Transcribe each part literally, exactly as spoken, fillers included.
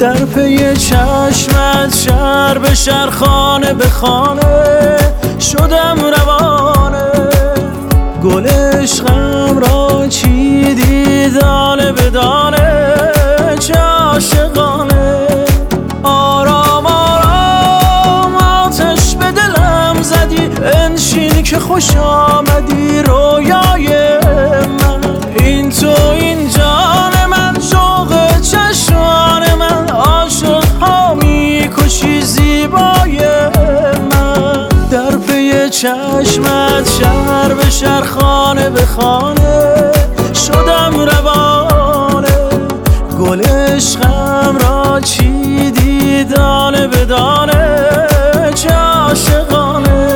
در پی چشمت شهر به شهر خانه به خانه شدم روانه. گل عشقم را چیدی دانه به دانه چه عاشقانه. آرام آرام آتش به دلم زدی انشین که خوش آمدی رویای من. این تو این جان من شوق چشمان من عاشق ها میکشی زیبای من. در پی چشمت شهر به شهر خانه به خانه شدم روانه. گل عشقم را چیدی دانه به دانه چه عاشقانه.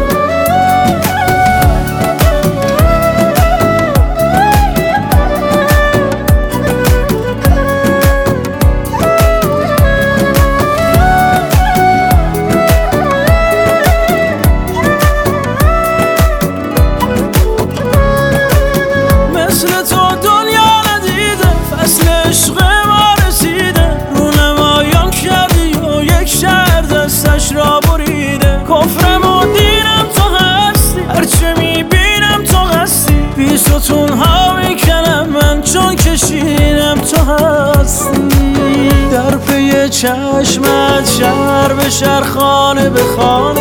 کفرم و دینم تو هستی هرچه میبینم تو هستی. بی ستون ها میکنم من چون کشینم تو هستی. در پی چشمت شهر به شهر خانه به خانه